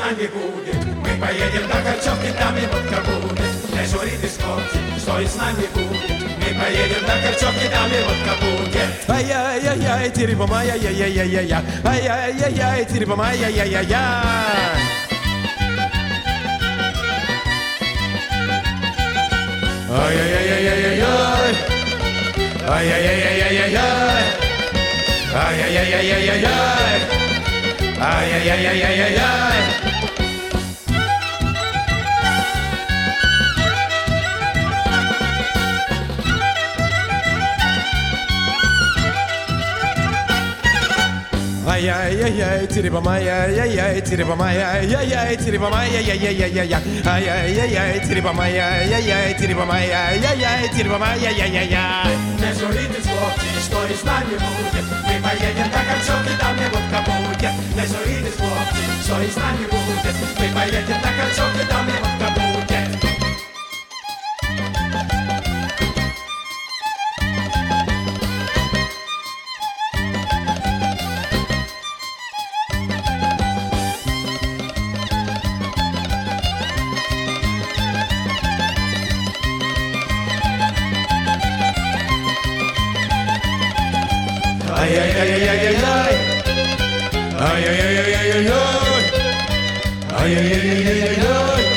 нами будет? Мы поедем до Корчевки, там и водка будет. Не журитесь, хлопцы, что и с нами будет? Мы поедем до Корчевки, там и водка будет. Ай-яй-яй-яй, тири-бом, ай-яй-яй-яй-яй, ай-яй-яй-яй, тири-бом, ай-яй-яй-яй. Ай-яй-яй-яй-яй-яй, ай-яй-яй-яй-яй-яй, ай-яй-яй-яй-яй-яй, ай-яй-яй-яй-яй-яй. Ай-яй-яй-яй, тири-бом, ай-яй-яй-яй, тири-бом, ай-яй-яй-яй, тири-бом, ай-яй-яй-яй-яй, ай-яй-яй-яй, тири-бом, ай-яй-яй-яй, тири-бом, ай-яй-яй-яй, тири-бом, ай-яй-яй-яй. Не журитесь, хлопцы, что и с нами будет? Мы поедем до Корчевки, там и водка будет. Не журитесь, хлопцы, что и с нами будет? Мы поедем до Корчевки, там и водка будет. Ай-яй-яй-яй-яй-яй, ай-яй-яй-яй-яй-яй, ай-яй-яй-яй-яй-яй.